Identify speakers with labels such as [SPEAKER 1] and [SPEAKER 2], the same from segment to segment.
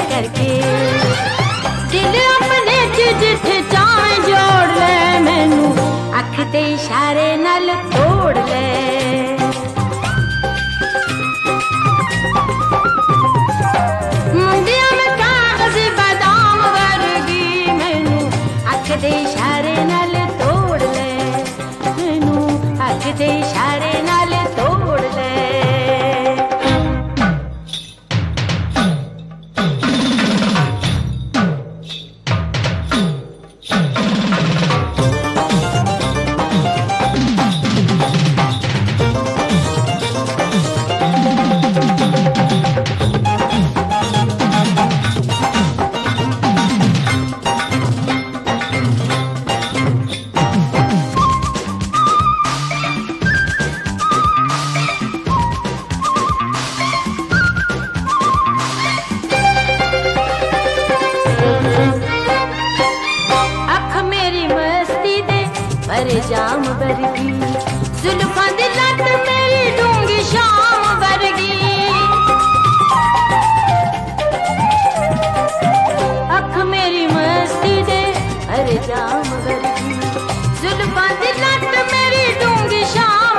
[SPEAKER 1] करके दिल अपने च जिथे चाहे जोड़ ले मैनू अख ते इशारे नाल तोड़ ले मुंडिया में कागज बादाम वर्गी मैनू अख ते इशारे नाल तोड़ ले मैनू अख ते इशारे नाल तोड़ ले जाम वर्गी जुल्फां दी लट मेरी डूंगी शाम वर्गी अख मेरी मस्ती दे अरे जाम वर्गी जुल्फां दी लट मेरी डूंगी शाम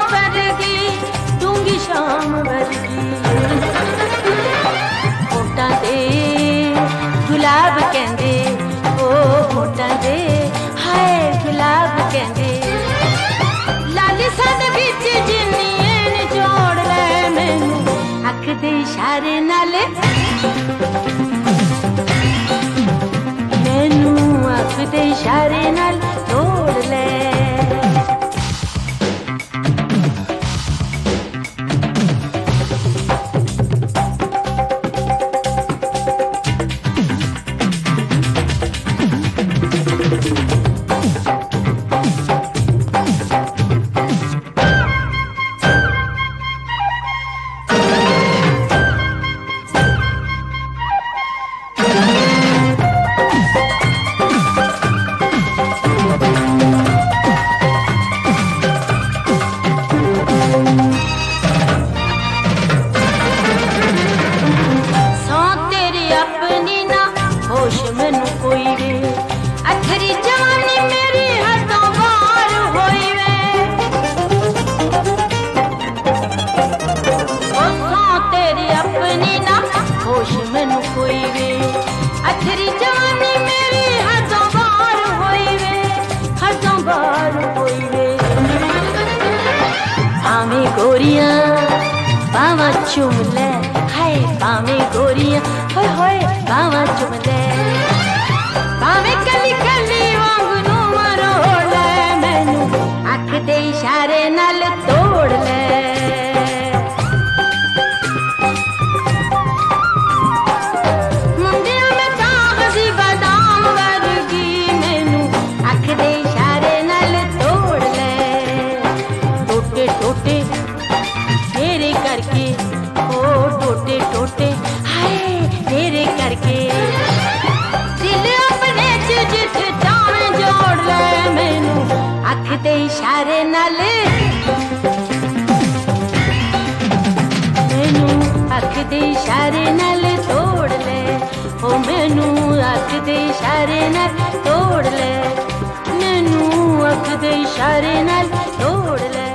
[SPEAKER 1] वर्गी होठां दे गुलाब कहंदे ओ होठां दे हाय गुलाब कहंदे अख दे इशारे नाल मैनू अख दे इशारे नाल तोड़ ले गोरियां बावा चुम ले हाय बावे गोरियां होय होय बावा चुम ले बावे कली कली वांगू मरोड़ ले मैनू अख दे इशारे नाल तोड़ ले मुंडिया में कागज बादाम वर्गी मैनू अख दे इशारे नाल तोड़ ले टोटे टोटे तेरे करके ओ टोटे टोटे हाय तेरे करके दिल अपने च जिथे चाहे जोड़ ले मैनू अख दे इशारे नाल मैनू अख दे इशारे नाल तोड़ ले ओ मैनू अख दे इशारे नाल तोड़ ले मैनू अख दे इशारे नाल तोड़ ले